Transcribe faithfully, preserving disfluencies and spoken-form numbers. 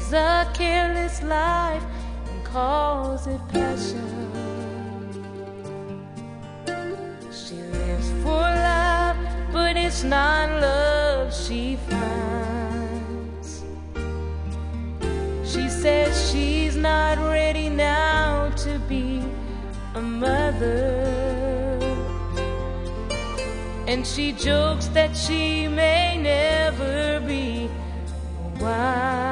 lives a careless life and calls it passion. She lives for love, but it's not love she finds. She says she's not ready now to be a mother, and she jokes that she may never be a wife.